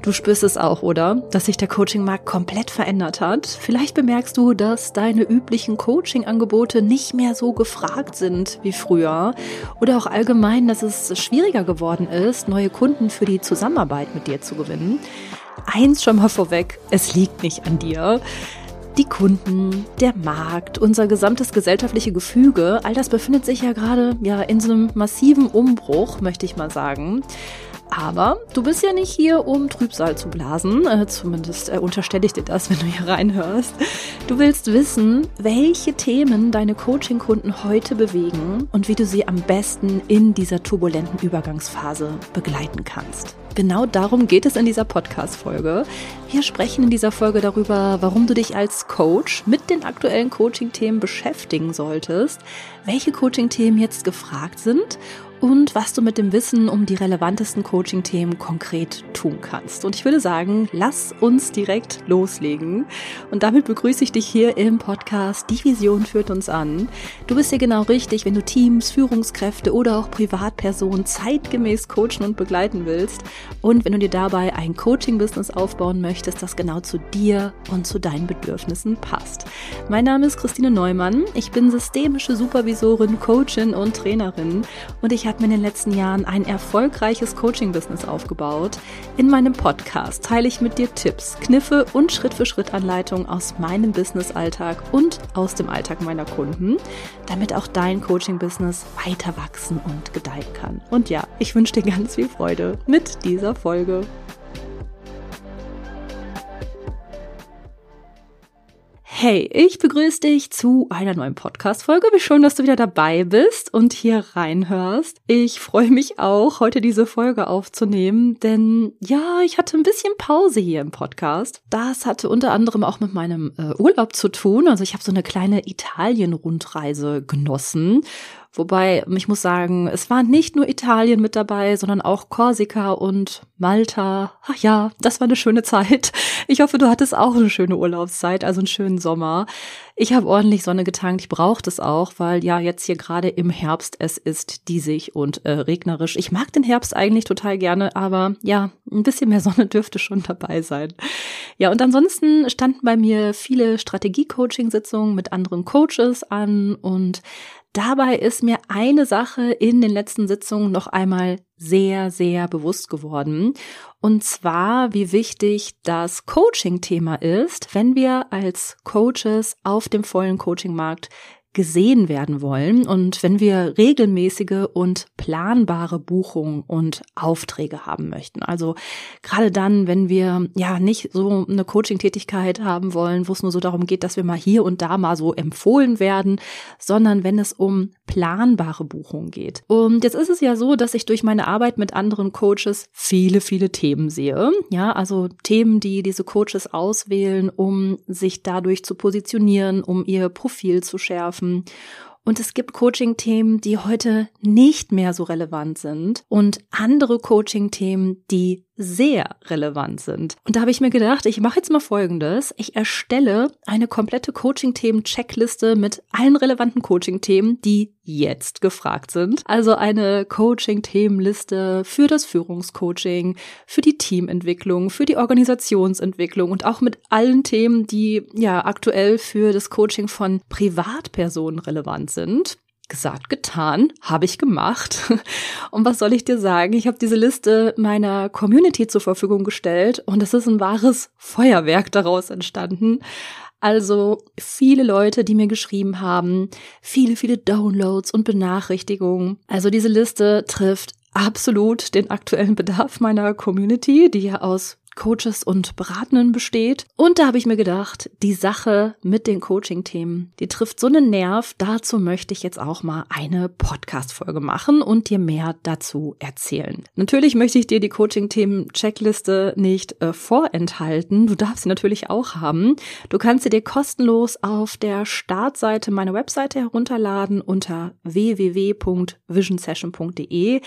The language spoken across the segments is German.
Du spürst es auch, oder? Dass sich der Coaching-Markt komplett verändert hat. Vielleicht bemerkst du, dass deine üblichen Coaching-Angebote nicht mehr so gefragt sind wie früher. Oder auch allgemein, dass es schwieriger geworden ist, neue Kunden für die Zusammenarbeit mit dir zu gewinnen. Eins schon mal vorweg, es liegt nicht an dir. Die Kunden, der Markt, unser gesamtes gesellschaftliche Gefüge, all das befindet sich ja gerade in so einem massiven Umbruch, möchte ich mal sagen. Aber du bist ja nicht hier, um Trübsal zu blasen, zumindest unterstelle ich dir das, wenn du hier reinhörst. Du willst wissen, welche Themen deine Coaching-Kunden heute bewegen und wie du sie am besten in dieser turbulenten Übergangsphase begleiten kannst. Genau darum geht es in dieser Podcast-Folge. Wir sprechen in dieser Folge darüber, warum du dich als Coach mit den aktuellen Coaching-Themen beschäftigen solltest, welche Coaching-Themen jetzt gefragt sind und was du mit dem Wissen um die relevantesten Coaching-Themen konkret tun kannst. Und ich würde sagen, lass uns direkt loslegen. Und damit begrüße ich dich hier im Podcast Die Vision führt uns an. Du bist hier genau richtig, wenn du Teams, Führungskräfte oder auch Privatpersonen zeitgemäß coachen und begleiten willst. Und wenn du dir dabei ein Coaching-Business aufbauen möchtest, das genau zu dir und zu deinen Bedürfnissen passt. Mein Name ist Christine Neumann. Ich bin systemische Supervisorin, Coachin und Trainerin. Und ich habe mir in den letzten Jahren ein erfolgreiches Coaching-Business aufgebaut. In meinem Podcast teile ich mit dir Tipps, Kniffe und Schritt-für-Schritt-Anleitungen aus meinem Business-Alltag und aus dem Alltag meiner Kunden, damit auch dein Coaching-Business weiter wachsen und gedeihen kann. Und ja, ich wünsche dir ganz viel Freude mit dieser Folge. Hey, ich begrüße dich zu einer neuen Podcast-Folge. Wie schön, dass du wieder dabei bist und hier reinhörst. Ich freue mich auch, heute diese Folge aufzunehmen, denn ja, ich hatte ein bisschen Pause hier im Podcast. Das hatte unter anderem auch mit meinem Urlaub zu tun. Also ich habe so eine kleine Italien-Rundreise genossen. Wobei, ich muss sagen, es war nicht nur Italien mit dabei, sondern auch Korsika und Malta. Ach ja, das war eine schöne Zeit. Ich hoffe, du hattest auch eine schöne Urlaubszeit, also einen schönen Sommer. Ich habe ordentlich Sonne getankt, ich brauche das auch, weil ja jetzt hier gerade im Herbst es ist diesig und regnerisch. Ich mag den Herbst eigentlich total gerne, aber ja, ein bisschen mehr Sonne dürfte schon dabei sein. Ja, und ansonsten standen bei mir viele Strategie-Coaching-Sitzungen mit anderen Coaches an und dabei ist mir eine Sache in den letzten Sitzungen noch einmal sehr, sehr bewusst geworden. Und zwar, wie wichtig das Coaching-Thema ist, wenn wir als Coaches auf dem vollen Coaching-Markt gesehen werden wollen und wenn wir regelmäßige und planbare Buchungen und Aufträge haben möchten. Also gerade dann, wenn wir ja nicht so eine Coaching-Tätigkeit haben wollen, wo es nur so darum geht, dass wir mal hier und da mal so empfohlen werden, sondern wenn es um planbare Buchungen geht. Und jetzt ist es ja so, dass ich durch meine Arbeit mit anderen Coaches viele, viele Themen sehe. Ja, also Themen, die diese Coaches auswählen, um sich dadurch zu positionieren, um ihr Profil zu schärfen. Und es gibt Coaching-Themen, die heute nicht mehr so relevant sind und andere Coaching-Themen, die sehr relevant sind. Und da habe ich mir gedacht, ich mache jetzt mal Folgendes. Ich erstelle eine komplette Coaching-Themen-Checkliste mit allen relevanten Coaching-Themen, die jetzt gefragt sind. Also eine Coaching-Themenliste für das Führungscoaching, für die Teamentwicklung, für die Organisationsentwicklung und auch mit allen Themen, die ja aktuell für das Coaching von Privatpersonen relevant sind. Gesagt, getan, habe ich gemacht. Und was soll ich dir sagen? Ich habe diese Liste meiner Community zur Verfügung gestellt und es ist ein wahres Feuerwerk daraus entstanden. Also viele Leute, die mir geschrieben haben, viele, viele Downloads und Benachrichtigungen. Also diese Liste trifft absolut den aktuellen Bedarf meiner Community, die ja aus Coaches und Beratenden besteht. Und da habe ich mir gedacht, die Sache mit den Coaching-Themen, die trifft so einen Nerv. Dazu möchte ich jetzt auch mal eine Podcast-Folge machen und dir mehr dazu erzählen. Natürlich möchte ich dir die Coaching-Themen-Checkliste nicht vorenthalten. Du darfst sie natürlich auch haben. Du kannst sie dir kostenlos auf der Startseite meiner Webseite herunterladen unter www.visionsession.de.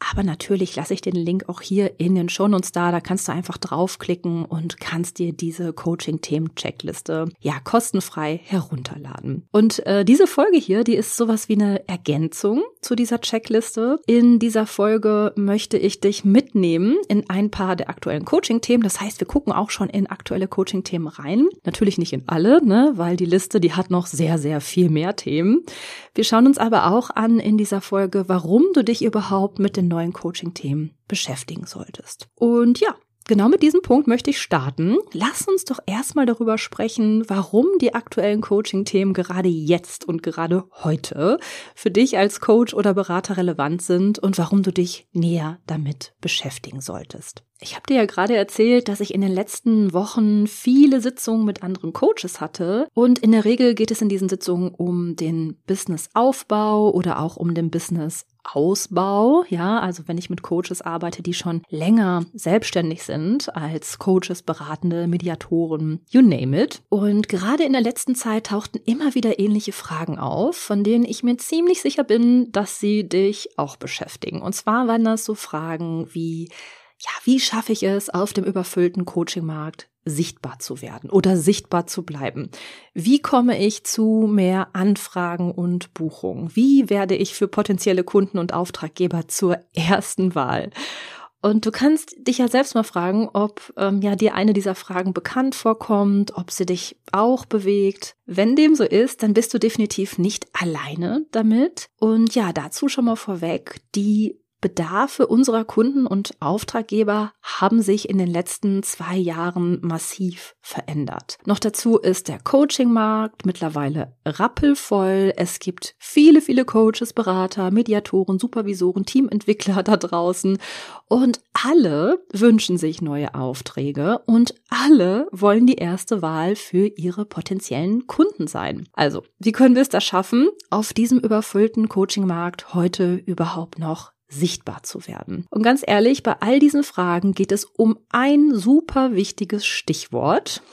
Aber natürlich lasse ich den Link auch hier in den Shownotes da kannst du einfach draufklicken und kannst dir diese Coaching-Themen-Checkliste kostenfrei herunterladen. Und diese Folge hier, die ist sowas wie eine Ergänzung zu dieser Checkliste. In dieser Folge möchte ich dich mitnehmen in ein paar der aktuellen Coaching-Themen. Das heißt, wir gucken auch schon in aktuelle Coaching-Themen rein. Natürlich nicht in alle, ne, weil die Liste, die hat noch sehr, sehr viel mehr Themen. Wir schauen uns aber auch an in dieser Folge, warum du dich überhaupt mit den neuen Coaching-Themen beschäftigen solltest. Und ja, genau mit diesem Punkt möchte ich starten. Lass uns doch erstmal darüber sprechen, warum die aktuellen Coaching-Themen gerade jetzt und gerade heute für dich als Coach oder Berater relevant sind und warum du dich näher damit beschäftigen solltest. Ich habe dir ja gerade erzählt, dass ich in den letzten Wochen viele Sitzungen mit anderen Coaches hatte und in der Regel geht es in diesen Sitzungen um den Businessaufbau oder auch um den Businessausbau. Ja, also wenn ich mit Coaches arbeite, die schon länger selbstständig sind als Coaches, Beratende, Mediatoren, you name it. Und gerade in der letzten Zeit tauchten immer wieder ähnliche Fragen auf, von denen ich mir ziemlich sicher bin, dass sie dich auch beschäftigen. Und zwar waren das so Fragen wie: Wie schaffe ich es, auf dem überfüllten Coachingmarkt sichtbar zu werden oder sichtbar zu bleiben? Wie komme ich zu mehr Anfragen und Buchungen? Wie werde ich für potenzielle Kunden und Auftraggeber zur ersten Wahl? Und du kannst dich ja selbst mal fragen, ob dir eine dieser Fragen bekannt vorkommt, ob sie dich auch bewegt. Wenn dem so ist, dann bist du definitiv nicht alleine damit. Und ja, dazu schon mal vorweg, die Bedarfe unserer Kunden und Auftraggeber haben sich in den letzten 2 Jahren massiv verändert. Noch dazu ist der Coaching-Markt mittlerweile rappelvoll. Es gibt viele, viele Coaches, Berater, Mediatoren, Supervisoren, Teamentwickler da draußen und alle wünschen sich neue Aufträge und alle wollen die erste Wahl für ihre potenziellen Kunden sein. Also, wie können wir es da schaffen, auf diesem überfüllten Coaching-Markt heute überhaupt noch sichtbar zu werden? Und ganz ehrlich, bei all diesen Fragen geht es um ein super wichtiges Stichwort.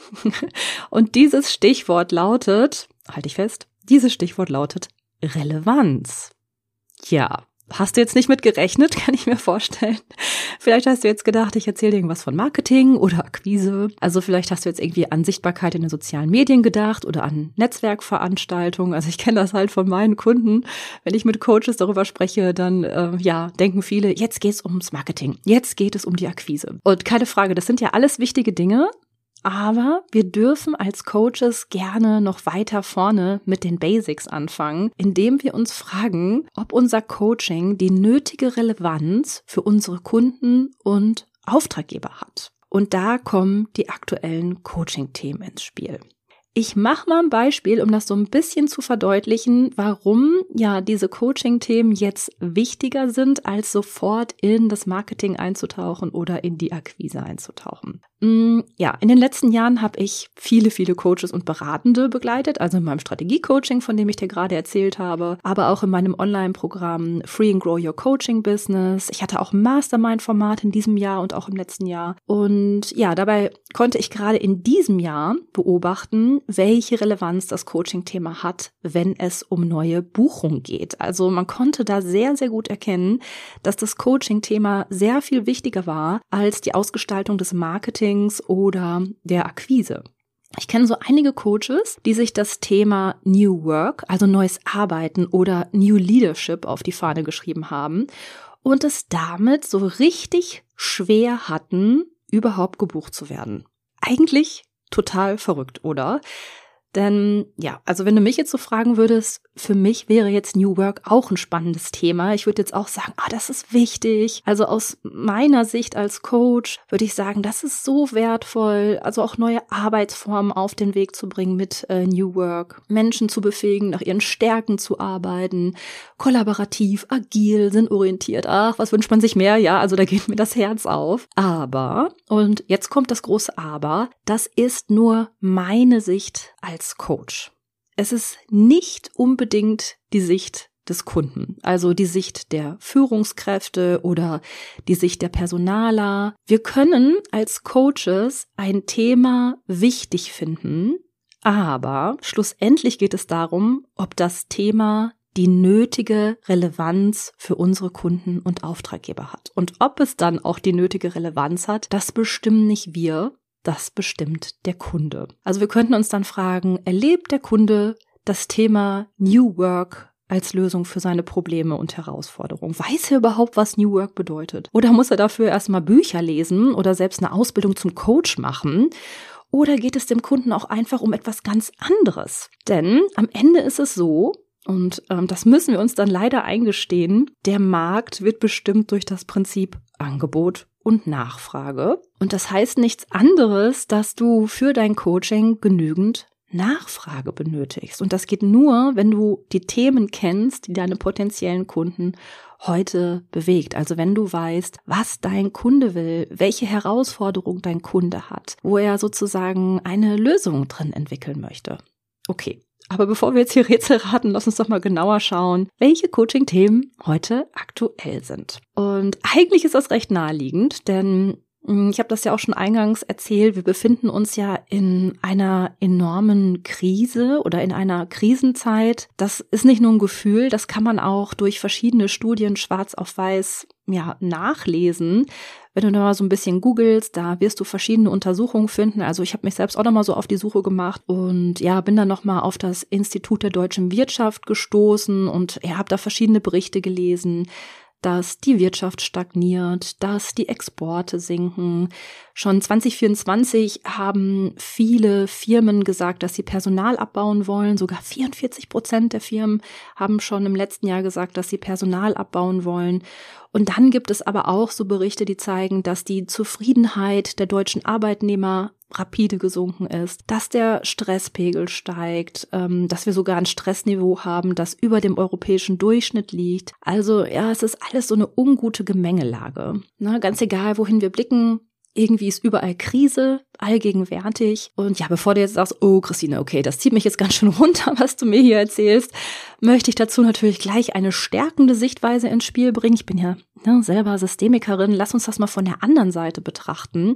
Und dieses Stichwort lautet, halte ich fest, dieses Stichwort lautet Relevanz. Ja, hast du jetzt nicht mit gerechnet, kann ich mir vorstellen. Vielleicht hast du jetzt gedacht, ich erzähle dir irgendwas von Marketing oder Akquise. Also vielleicht hast du jetzt irgendwie an Sichtbarkeit in den sozialen Medien gedacht oder an Netzwerkveranstaltungen. Also ich kenne das halt von meinen Kunden. Wenn ich mit Coaches darüber spreche, dann denken viele, jetzt geht es ums Marketing, jetzt geht es um die Akquise. Und keine Frage, das sind ja alles wichtige Dinge. Aber wir dürfen als Coaches gerne noch weiter vorne mit den Basics anfangen, indem wir uns fragen, ob unser Coaching die nötige Relevanz für unsere Kunden und Auftraggeber hat. Und da kommen die aktuellen Coaching-Themen ins Spiel. Ich mache mal ein Beispiel, um das so ein bisschen zu verdeutlichen, warum diese Coaching-Themen jetzt wichtiger sind, als sofort in das Marketing einzutauchen oder in die Akquise einzutauchen. Ja, in den letzten Jahren habe ich viele, viele Coaches und Beratende begleitet, also in meinem Strategie-Coaching, von dem ich dir gerade erzählt habe, aber auch in meinem Online-Programm Free and Grow Your Coaching Business. Ich hatte auch ein Mastermind-Format in diesem Jahr und auch im letzten Jahr. Und ja, dabei konnte ich gerade in diesem Jahr beobachten, welche Relevanz das Coaching-Thema hat, wenn es um neue Buchungen geht. Also man konnte da sehr, sehr gut erkennen, dass das Coaching-Thema sehr viel wichtiger war als die Ausgestaltung des Marketings oder der Akquise. Ich kenne so einige Coaches, die sich das Thema New Work, also neues Arbeiten oder New Leadership auf die Fahne geschrieben haben und es damit so richtig schwer hatten, überhaupt gebucht zu werden. Eigentlich total verrückt, oder? Denn ja, also wenn du mich jetzt so fragen würdest, für mich wäre jetzt New Work auch ein spannendes Thema. Ich würde jetzt auch sagen, das ist wichtig. Also aus meiner Sicht als Coach würde ich sagen, das ist so wertvoll, also auch neue Arbeitsformen auf den Weg zu bringen mit New Work, Menschen zu befähigen, nach ihren Stärken zu arbeiten, kollaborativ, agil, sinnorientiert. Ach, was wünscht man sich mehr? Ja, also da geht mir das Herz auf. Aber, und jetzt kommt das große Aber, das ist nur meine Sicht als Coach. Es ist nicht unbedingt die Sicht des Kunden, also die Sicht der Führungskräfte oder die Sicht der Personaler. Wir können als Coaches ein Thema wichtig finden, aber schlussendlich geht es darum, ob das Thema die nötige Relevanz für unsere Kunden und Auftraggeber hat. Und ob es dann auch die nötige Relevanz hat, das bestimmen nicht wir, das bestimmt der Kunde. Also wir könnten uns dann fragen, erlebt der Kunde das Thema New Work als Lösung für seine Probleme und Herausforderungen? Weiß er überhaupt, was New Work bedeutet? Oder muss er dafür erstmal Bücher lesen oder selbst eine Ausbildung zum Coach machen? Oder geht es dem Kunden auch einfach um etwas ganz anderes? Denn am Ende ist es so, und das müssen wir uns dann leider eingestehen, der Markt wird bestimmt durch das Prinzip Angebot und Nachfrage. Und das heißt nichts anderes, dass du für dein Coaching genügend Nachfrage benötigst. Und das geht nur, wenn du die Themen kennst, die deine potenziellen Kunden heute bewegt. Also wenn du weißt, was dein Kunde will, welche Herausforderung dein Kunde hat, wo er sozusagen eine Lösung drin entwickeln möchte. Okay, aber bevor wir jetzt hier Rätsel raten, lass uns doch mal genauer schauen, welche Coaching-Themen heute aktuell sind. Und eigentlich ist das recht naheliegend, denn ich habe das ja auch schon eingangs erzählt, wir befinden uns ja in einer enormen Krise oder in einer Krisenzeit. Das ist nicht nur ein Gefühl, das kann man auch durch verschiedene Studien schwarz auf weiß nachlesen. Wenn du da mal so ein bisschen googelst, da wirst du verschiedene Untersuchungen finden. Also ich habe mich selbst auch noch mal so auf die Suche gemacht und bin dann noch mal auf das Institut der deutschen Wirtschaft gestoßen und habe da verschiedene Berichte gelesen, dass die Wirtschaft stagniert, dass die Exporte sinken. Schon 2024 haben viele Firmen gesagt, dass sie Personal abbauen wollen. Sogar 44% der Firmen haben schon im letzten Jahr gesagt, dass sie Personal abbauen wollen. Und dann gibt es aber auch so Berichte, die zeigen, dass die Zufriedenheit der deutschen Arbeitnehmer rapide gesunken ist, dass der Stresspegel steigt, dass wir sogar ein Stressniveau haben, das über dem europäischen Durchschnitt liegt. Also es ist alles so eine ungute Gemengelage. Ganz egal, wohin wir blicken, irgendwie ist überall Krise, allgegenwärtig. Und bevor du jetzt sagst, oh Christine, okay, das zieht mich jetzt ganz schön runter, was du mir hier erzählst, möchte ich dazu natürlich gleich eine stärkende Sichtweise ins Spiel bringen. Ich bin ja selber Systemikerin. Lass uns das mal von der anderen Seite betrachten.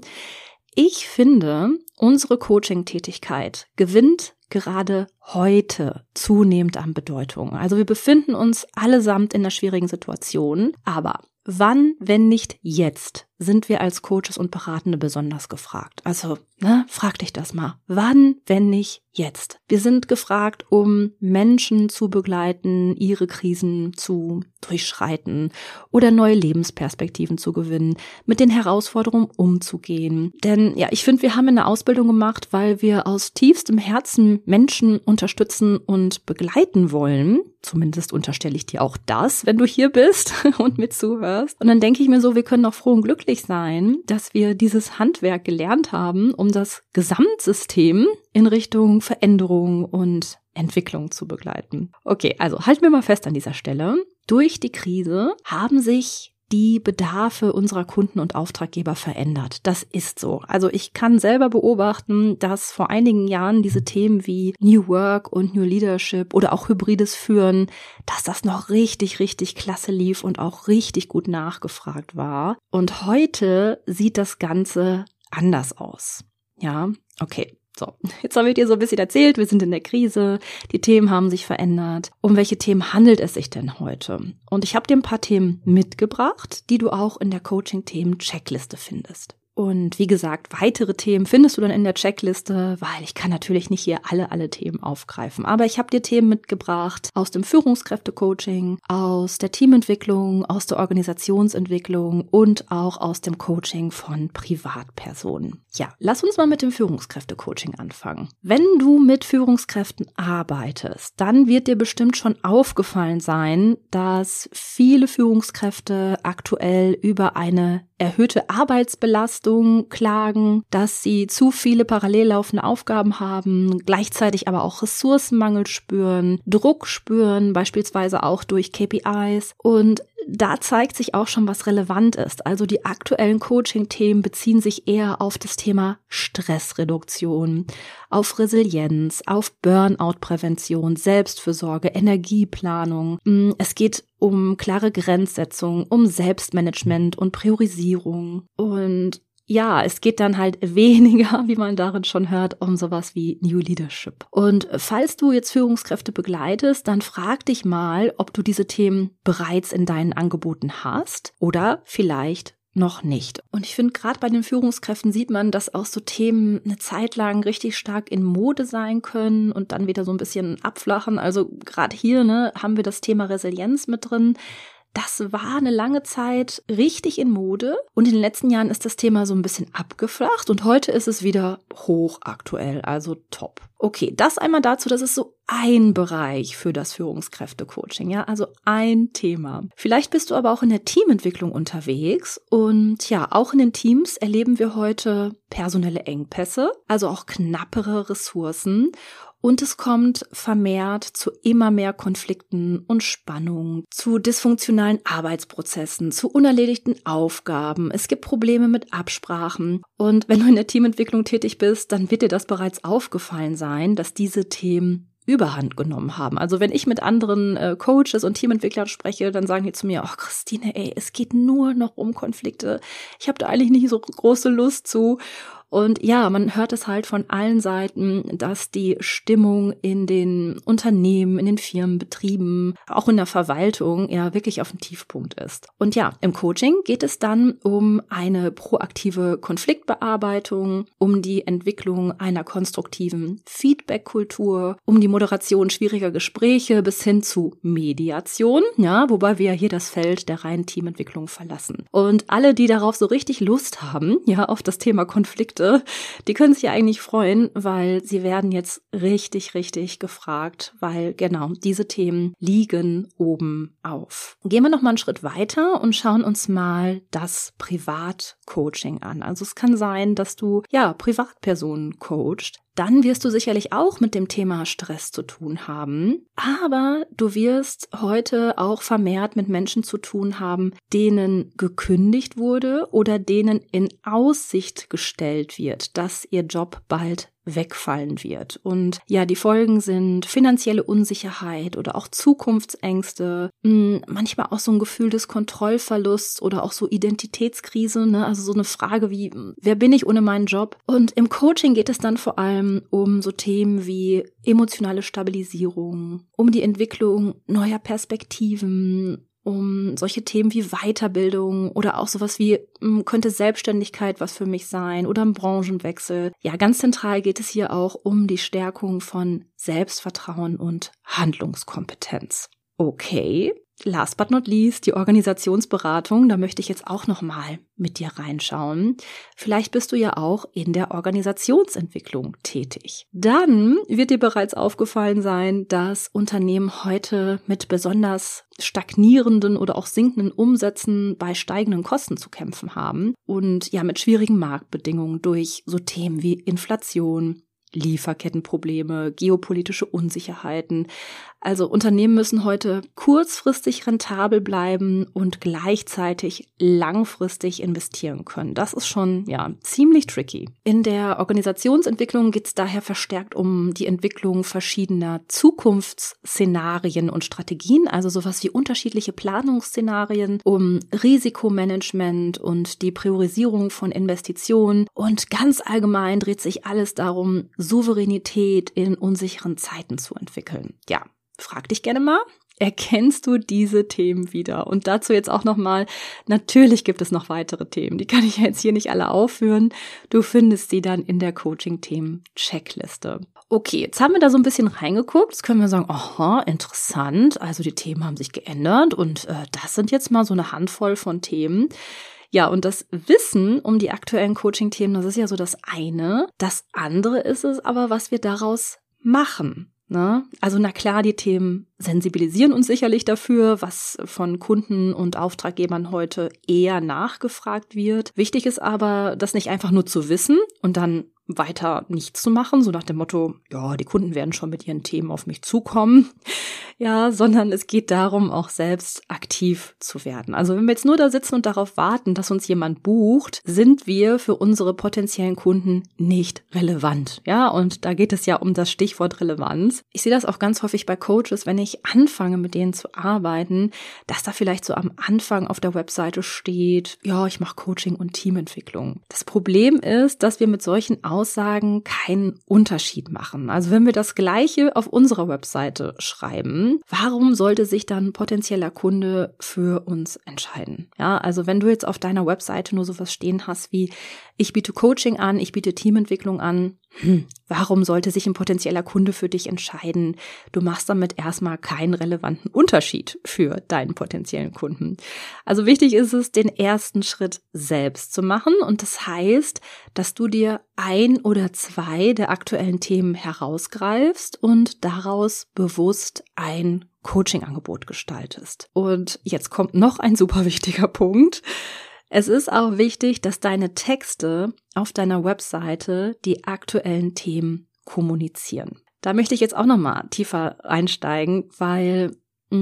Ich finde, unsere Coaching-Tätigkeit gewinnt gerade heute zunehmend an Bedeutung. Also wir befinden uns allesamt in einer schwierigen Situation, aber wann, wenn nicht jetzt, sind wir als Coaches und Beratende besonders gefragt? Also, frag dich das mal. Wann, wenn nicht jetzt? Wir sind gefragt, um Menschen zu begleiten, ihre Krisen zu durchschreiten oder neue Lebensperspektiven zu gewinnen, mit den Herausforderungen umzugehen. Denn ich finde, wir haben eine Ausbildung gemacht, weil wir aus tiefstem Herzen Menschen unterstützen und begleiten wollen. Zumindest unterstelle ich dir auch das, wenn du hier bist und mit zuhörst. Und dann denke ich mir so, wir können doch froh und glücklich sein, dass wir dieses Handwerk gelernt haben, um das Gesamtsystem in Richtung Veränderung und Entwicklung zu begleiten. Okay, also halten wir mal fest an dieser Stelle. Durch die Krise haben sich die Bedarfe unserer Kunden und Auftraggeber verändert. Das ist so. Also ich kann selber beobachten, dass vor einigen Jahren diese Themen wie New Work und New Leadership oder auch hybrides Führen, dass das noch richtig, richtig klasse lief und auch richtig gut nachgefragt war. Und heute sieht das Ganze anders aus. Ja, okay. So, jetzt habe ich dir so ein bisschen erzählt, wir sind in der Krise, die Themen haben sich verändert. Um welche Themen handelt es sich denn heute? Und ich habe dir ein paar Themen mitgebracht, die du auch in der Coaching-Themen-Checkliste findest. Und wie gesagt, weitere Themen findest du dann in der Checkliste, weil ich kann natürlich nicht hier alle Themen aufgreifen. Aber ich habe dir Themen mitgebracht aus dem Führungskräfte-Coaching, aus der Teamentwicklung, aus der Organisationsentwicklung und auch aus dem Coaching von Privatpersonen. Ja, lass uns mal mit dem Führungskräfte-Coaching anfangen. Wenn du mit Führungskräften arbeitest, dann wird dir bestimmt schon aufgefallen sein, dass viele Führungskräfte aktuell über eine erhöhte Arbeitsbelastung klagen, dass sie zu viele parallel laufende Aufgaben haben, gleichzeitig aber auch Ressourcenmangel spüren, Druck spüren, beispielsweise auch durch KPIs. Und da zeigt sich auch schon, was relevant ist. Also die aktuellen Coaching-Themen beziehen sich eher auf das Thema Stressreduktion, auf Resilienz, auf Burnout-Prävention, Selbstfürsorge, Energieplanung. Es geht um klare Grenzsetzung, um Selbstmanagement und Priorisierung. Und ja, es geht dann halt weniger, wie man darin schon hört, um sowas wie New Leadership. Und falls du jetzt Führungskräfte begleitest, dann frag dich mal, ob du diese Themen bereits in deinen Angeboten hast oder vielleicht noch nicht. Und ich finde, gerade bei den Führungskräften sieht man, dass auch so Themen eine Zeit lang richtig stark in Mode sein können und dann wieder so ein bisschen abflachen. Also gerade hier haben wir das Thema Resilienz mit drin. Das war eine lange Zeit richtig in Mode und in den letzten Jahren ist das Thema so ein bisschen abgeflacht und heute ist es wieder hochaktuell, also top. Okay, das einmal dazu, das ist so ein Bereich für das Führungskräfte-Coaching, ja, also ein Thema. Vielleicht bist du aber auch in der Teamentwicklung unterwegs und ja, auch in den Teams erleben wir heute personelle Engpässe, also auch knappere Ressourcen. Und es kommt vermehrt zu immer mehr Konflikten und Spannungen, zu dysfunktionalen Arbeitsprozessen, zu unerledigten Aufgaben. Es gibt Probleme mit Absprachen. Und wenn du in der Teamentwicklung tätig bist, dann wird dir das bereits aufgefallen sein, dass diese Themen Überhand genommen haben. Also wenn ich mit anderen Coaches und Teamentwicklern spreche, dann sagen die zu mir, ach Christine, es geht nur noch um Konflikte. Ich habe da eigentlich nicht so große Lust zu. Und ja, man hört es halt von allen Seiten, dass die Stimmung in den Unternehmen, in den Firmen, Betrieben, auch in der Verwaltung ja wirklich auf dem Tiefpunkt ist. Und ja, im Coaching geht es dann um eine proaktive Konfliktbearbeitung, um die Entwicklung einer konstruktiven Feedback-Kultur, um die Moderation schwieriger Gespräche bis hin zu Mediation, ja, wobei wir hier das Feld der reinen Teamentwicklung verlassen. Und alle, die darauf so richtig Lust haben, ja, auf das Thema Konflikte, die können sich ja eigentlich freuen, weil sie werden jetzt richtig, richtig gefragt, weil genau diese Themen liegen oben auf. Gehen wir noch mal einen Schritt weiter und schauen uns mal das Privatcoaching an. Also es kann sein, dass du ja Privatpersonen coachst. Dann wirst du sicherlich auch mit dem Thema Stress zu tun haben, aber du wirst heute auch vermehrt mit Menschen zu tun haben, denen gekündigt wurde oder denen in Aussicht gestellt wird, dass ihr Job bald wegfallen wird. Und ja, die Folgen sind finanzielle Unsicherheit oder auch Zukunftsängste, manchmal auch so ein Gefühl des Kontrollverlusts oder auch so Identitätskrise, also so eine Frage wie, wer bin ich ohne meinen Job? Und im Coaching geht es dann vor allem um so Themen wie emotionale Stabilisierung, um die Entwicklung neuer Perspektiven, um solche Themen wie Weiterbildung oder auch sowas wie, könnte Selbstständigkeit was für mich sein oder ein Branchenwechsel. Ja, ganz zentral geht es hier auch um die Stärkung von Selbstvertrauen und Handlungskompetenz. Okay, last but not least, die Organisationsberatung. Da möchte ich jetzt auch nochmal mit dir reinschauen. Vielleicht bist du ja auch in der Organisationsentwicklung tätig. Dann wird dir bereits aufgefallen sein, dass Unternehmen heute mit besonders stagnierenden oder auch sinkenden Umsätzen bei steigenden Kosten zu kämpfen haben und ja mit schwierigen Marktbedingungen durch so Themen wie Inflation, Lieferkettenprobleme, geopolitische Unsicherheiten. Also Unternehmen müssen heute kurzfristig rentabel bleiben und gleichzeitig langfristig investieren können. Das ist schon ziemlich tricky. In der Organisationsentwicklung geht es daher verstärkt um die Entwicklung verschiedener Zukunftsszenarien und Strategien, also sowas wie unterschiedliche Planungsszenarien, um Risikomanagement und die Priorisierung von Investitionen. Und ganz allgemein dreht sich alles darum, Souveränität in unsicheren Zeiten zu entwickeln. Ja, frag dich gerne mal, erkennst du diese Themen wieder? Und dazu jetzt auch nochmal, natürlich gibt es noch weitere Themen, die kann ich jetzt hier nicht alle aufführen. Du findest sie dann in der Coaching-Themen-Checkliste. Okay, jetzt haben wir da so ein bisschen reingeguckt. Jetzt können wir sagen, aha, interessant, also die Themen haben sich geändert und das sind jetzt mal so eine Handvoll von Themen. Ja, und das Wissen um die aktuellen Coaching-Themen, das ist ja so das eine. Das andere ist es aber, was wir daraus machen. Ne? Also na klar, die Themen sensibilisieren uns sicherlich dafür, was von Kunden und Auftraggebern heute eher nachgefragt wird. Wichtig ist aber, das nicht einfach nur zu wissen und dann weiter nichts zu machen, so nach dem Motto, ja, die Kunden werden schon mit ihren Themen auf mich zukommen. Ja, sondern es geht darum, auch selbst aktiv zu werden. Also wenn wir jetzt nur da sitzen und darauf warten, dass uns jemand bucht, sind wir für unsere potenziellen Kunden nicht relevant. Ja, und da geht es ja um das Stichwort Relevanz. Ich sehe das auch ganz häufig bei Coaches, wenn ich anfange, mit denen zu arbeiten, dass da vielleicht so am Anfang auf der Webseite steht, ja, ich mache Coaching und Teamentwicklung. Das Problem ist, dass wir mit solchen Aussagen keinen Unterschied machen. Also wenn wir das Gleiche auf unserer Webseite schreiben, warum sollte sich dann ein potenzieller Kunde für uns entscheiden? Ja, also wenn du jetzt auf deiner Webseite nur sowas stehen hast wie, ich biete Coaching an, ich biete Teamentwicklung an, warum sollte sich ein potenzieller Kunde für dich entscheiden? Du machst damit erstmal keinen relevanten Unterschied für deinen potenziellen Kunden. Also wichtig ist es, den ersten Schritt selbst zu machen und das heißt, dass du dir 1 oder 2 der aktuellen Themen herausgreifst und daraus bewusst ein Coaching-Angebot gestaltest. Und jetzt kommt noch ein super wichtiger Punkt. Es ist auch wichtig, dass deine Texte auf deiner Webseite die aktuellen Themen kommunizieren. Da möchte ich jetzt auch nochmal tiefer einsteigen, weil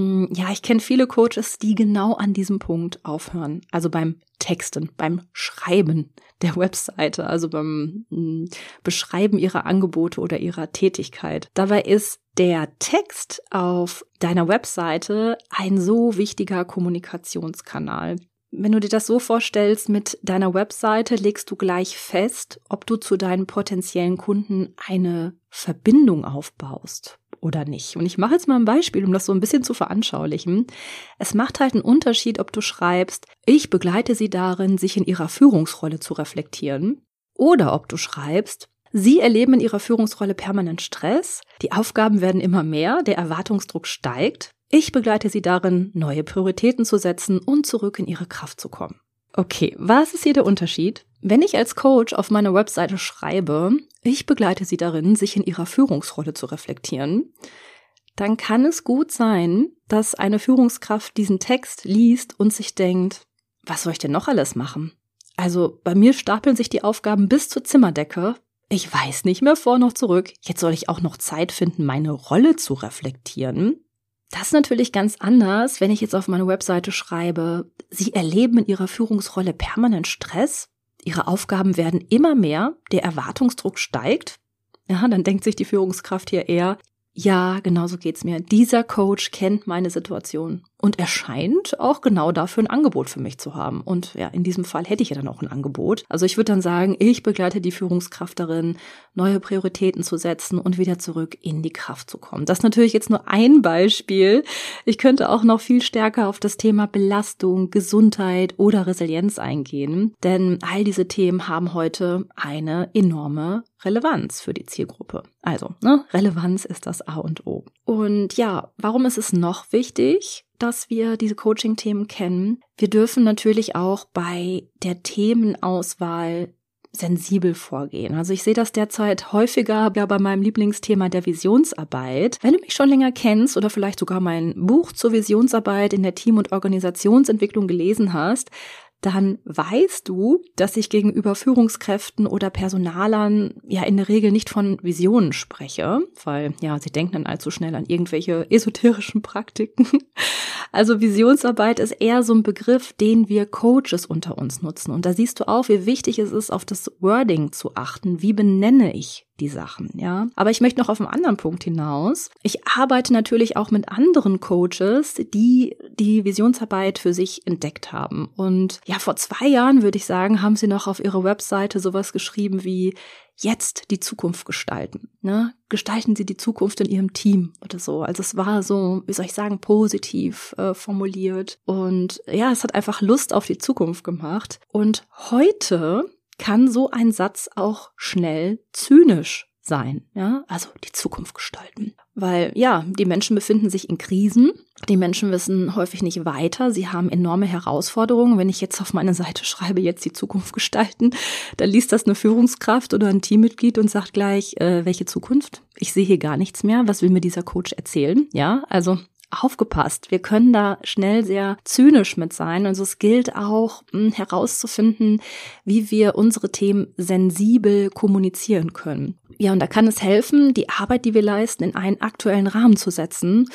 ich kenne viele Coaches, die genau an diesem Punkt aufhören. Also beim Texten, beim Schreiben der Webseite, also beim Beschreiben ihrer Angebote oder ihrer Tätigkeit. Dabei ist der Text auf deiner Webseite ein so wichtiger Kommunikationskanal. Wenn du dir das so vorstellst, mit deiner Webseite legst du gleich fest, ob du zu deinen potenziellen Kunden eine Verbindung aufbaust oder nicht. Und ich mache jetzt mal ein Beispiel, um das so ein bisschen zu veranschaulichen. Es macht halt einen Unterschied, ob du schreibst, ich begleite sie darin, sich in ihrer Führungsrolle zu reflektieren, oder ob du schreibst, sie erleben in ihrer Führungsrolle permanent Stress, die Aufgaben werden immer mehr, der Erwartungsdruck steigt. Ich begleite sie darin, neue Prioritäten zu setzen und zurück in ihre Kraft zu kommen. Okay, was ist hier der Unterschied? Wenn ich als Coach auf meiner Webseite schreibe, ich begleite sie darin, sich in ihrer Führungsrolle zu reflektieren, dann kann es gut sein, dass eine Führungskraft diesen Text liest und sich denkt, was soll ich denn noch alles machen? Also bei mir stapeln sich die Aufgaben bis zur Zimmerdecke. Ich weiß nicht mehr vor noch zurück. Jetzt soll ich auch noch Zeit finden, meine Rolle zu reflektieren. Das ist natürlich ganz anders, wenn ich jetzt auf meine Webseite schreibe, Sie erleben in Ihrer Führungsrolle permanent Stress, Ihre Aufgaben werden immer mehr, der Erwartungsdruck steigt. Ja, dann denkt sich die Führungskraft hier eher, ja, genau so geht's mir. Dieser Coach kennt meine Situation und er scheint auch genau dafür ein Angebot für mich zu haben. Und ja, in diesem Fall hätte ich ja dann auch ein Angebot. Also ich würde dann sagen, ich begleite die Führungskraft darin, neue Prioritäten zu setzen und wieder zurück in die Kraft zu kommen. Das ist natürlich jetzt nur ein Beispiel. Ich könnte auch noch viel stärker auf das Thema Belastung, Gesundheit oder Resilienz eingehen, denn all diese Themen haben heute eine enorme Relevanz für die Zielgruppe. Also, Relevanz ist das A und O. Und ja, warum ist es noch wichtig, dass wir diese Coaching-Themen kennen? Wir dürfen natürlich auch bei der Themenauswahl sensibel vorgehen. Also ich sehe das derzeit häufiger bei meinem Lieblingsthema der Visionsarbeit. Wenn du mich schon länger kennst oder vielleicht sogar mein Buch zur Visionsarbeit in der Team- und Organisationsentwicklung gelesen hast, dann weißt du, dass ich gegenüber Führungskräften oder Personalern ja in der Regel nicht von Visionen spreche, weil ja, sie denken dann allzu schnell an irgendwelche esoterischen Praktiken. Also Visionsarbeit ist eher so ein Begriff, den wir Coaches unter uns nutzen. Und da siehst du auch, wie wichtig es ist, auf das Wording zu achten. Wie benenne ich die Sachen, ja? Aber ich möchte noch auf einen anderen Punkt hinaus. Ich arbeite natürlich auch mit anderen Coaches, die die Visionsarbeit für sich entdeckt haben. Und ja, vor 2 Jahren, würde ich sagen, haben sie noch auf ihrer Webseite sowas geschrieben wie jetzt die Zukunft gestalten. Ne? Gestalten Sie die Zukunft in Ihrem Team oder so. Also es war so, wie soll ich sagen, positiv formuliert. Und ja, es hat einfach Lust auf die Zukunft gemacht. Und heute kann so ein Satz auch schnell zynisch sein, ja, also die Zukunft gestalten. Weil, ja, die Menschen befinden sich in Krisen, die Menschen wissen häufig nicht weiter, sie haben enorme Herausforderungen. Wenn ich jetzt auf meine Seite schreibe, jetzt die Zukunft gestalten, dann liest das eine Führungskraft oder ein Teammitglied und sagt gleich, welche Zukunft? Ich sehe hier gar nichts mehr, was will mir dieser Coach erzählen? Ja, also aufgepasst, wir können da schnell sehr zynisch mit sein. Also es gilt auch herauszufinden, wie wir unsere Themen sensibel kommunizieren können. Ja, und da kann es helfen, die Arbeit, die wir leisten, in einen aktuellen Rahmen zu setzen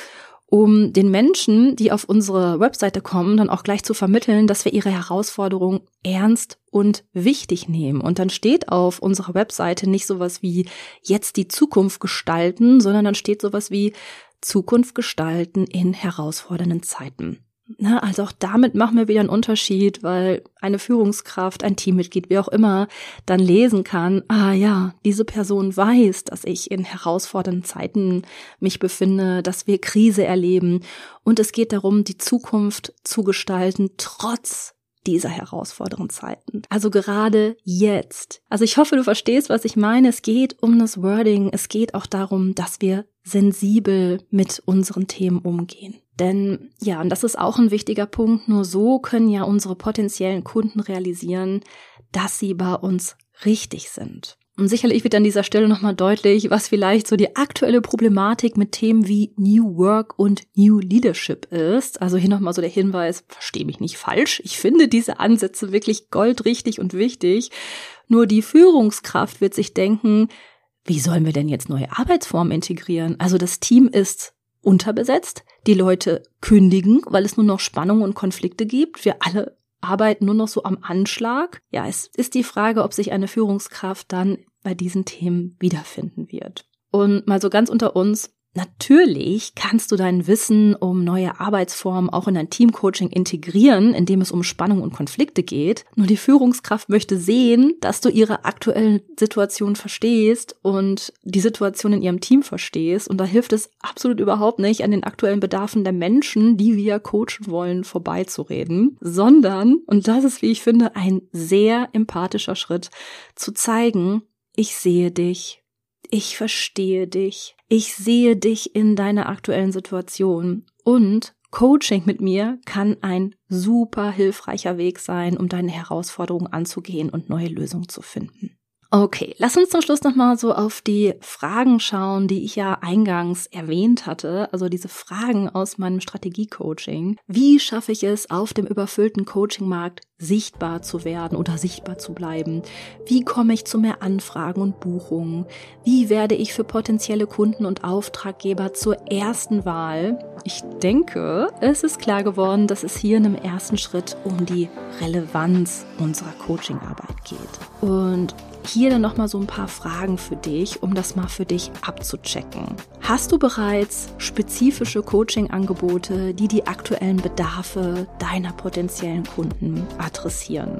um den Menschen, die auf unsere Webseite kommen, dann auch gleich zu vermitteln, dass wir ihre Herausforderung ernst und wichtig nehmen. Und dann steht auf unserer Webseite nicht sowas wie jetzt die Zukunft gestalten, sondern dann steht sowas wie Zukunft gestalten in herausfordernden Zeiten. Na, also auch damit machen wir wieder einen Unterschied, weil eine Führungskraft, ein Teammitglied, wie auch immer, dann lesen kann, diese Person weiß, dass ich in herausfordernden Zeiten mich befinde, dass wir Krise erleben und es geht darum, die Zukunft zu gestalten, trotz dieser herausfordernden Zeiten. Also gerade jetzt. Also ich hoffe, du verstehst, was ich meine. Es geht um das Wording. Es geht auch darum, dass wir sensibel mit unseren Themen umgehen. Denn ja, und das ist auch ein wichtiger Punkt, nur so können ja unsere potenziellen Kunden realisieren, dass sie bei uns richtig sind. Und sicherlich wird an dieser Stelle nochmal deutlich, was vielleicht so die aktuelle Problematik mit Themen wie New Work und New Leadership ist. Also hier nochmal so der Hinweis, verstehe mich nicht falsch. Ich finde diese Ansätze wirklich goldrichtig und wichtig. Nur die Führungskraft wird sich denken, wie sollen wir denn jetzt neue Arbeitsformen integrieren? Also das Team ist unterbesetzt, die Leute kündigen, weil es nur noch Spannungen und Konflikte gibt. Wir alle arbeiten nur noch so am Anschlag. Ja, es ist die Frage, ob sich eine Führungskraft dann bei diesen Themen wiederfinden wird. Und mal so ganz unter uns, natürlich kannst du dein Wissen um neue Arbeitsformen auch in dein Teamcoaching integrieren, indem es um Spannung und Konflikte geht. Nur die Führungskraft möchte sehen, dass du ihre aktuelle Situation verstehst und die Situation in ihrem Team verstehst. Und da hilft es absolut überhaupt nicht, an den aktuellen Bedarfen der Menschen, die wir coachen wollen, vorbeizureden, sondern, und das ist, wie ich finde, ein sehr empathischer Schritt, zu zeigen, ich sehe dich. Ich verstehe dich. Ich sehe dich in deiner aktuellen Situation. Und Coaching mit mir kann ein super hilfreicher Weg sein, um deine Herausforderungen anzugehen und neue Lösungen zu finden. Okay, lass uns zum Schluss nochmal so auf die Fragen schauen, die ich ja eingangs erwähnt hatte, also diese Fragen aus meinem Strategie-Coaching. Wie schaffe ich es, auf dem überfüllten Coachingmarkt sichtbar zu werden oder sichtbar zu bleiben? Wie komme ich zu mehr Anfragen und Buchungen? Wie werde ich für potenzielle Kunden und Auftraggeber zur ersten Wahl? Ich denke, es ist klar geworden, dass es hier in einem ersten Schritt um die Relevanz unserer Coachingarbeit geht. Und hier dann nochmal so ein paar Fragen für dich, um das mal für dich abzuchecken. Hast du bereits spezifische Coaching-Angebote, die die aktuellen Bedarfe deiner potenziellen Kunden adressieren?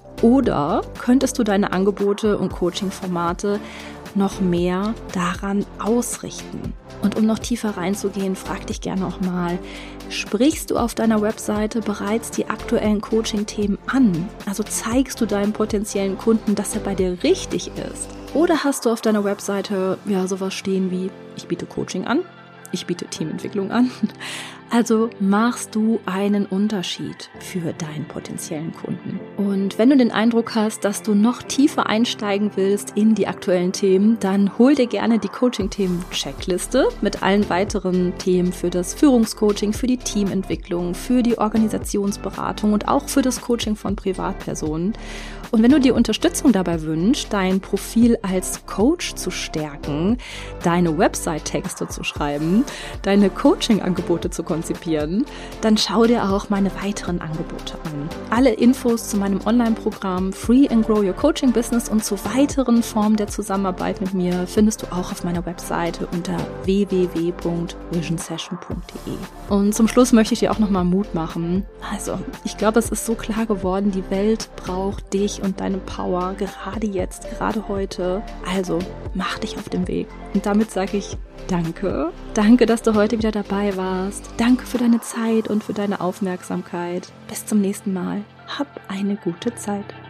Oder könntest du deine Angebote und Coaching-Formate noch mehr daran ausrichten? Und um noch tiefer reinzugehen, frag dich gerne auch mal, sprichst du auf deiner Webseite bereits die aktuellen Coaching-Themen an? Also zeigst du deinem potenziellen Kunden, dass er bei dir richtig ist? Oder hast du auf deiner Webseite sowas stehen wie, ich biete Coaching an, ich biete Teamentwicklung an? Also machst du einen Unterschied für deinen potenziellen Kunden. Und wenn du den Eindruck hast, dass du noch tiefer einsteigen willst in die aktuellen Themen, dann hol dir gerne die Coaching-Themen-Checkliste mit allen weiteren Themen für das Führungscoaching, für die Teamentwicklung, für die Organisationsberatung und auch für das Coaching von Privatpersonen. Und wenn du dir Unterstützung dabei wünschst, dein Profil als Coach zu stärken, deine Website-Texte zu schreiben, deine Coaching-Angebote zu konzipieren, dann schau dir auch meine weiteren Angebote an. Alle Infos zu meinem Online-Programm Free and Grow Your Coaching Business und zu weiteren Formen der Zusammenarbeit mit mir findest du auch auf meiner Webseite unter www.visionsession.de. Und zum Schluss möchte ich dir auch nochmal Mut machen. Also, ich glaube, es ist so klar geworden, die Welt braucht dich und deine Power, gerade jetzt, gerade heute. Also, mach dich auf den Weg. Und damit sage ich danke. Danke, dass du heute wieder dabei warst. Danke für deine Zeit und für deine Aufmerksamkeit. Bis zum nächsten Mal. Hab eine gute Zeit.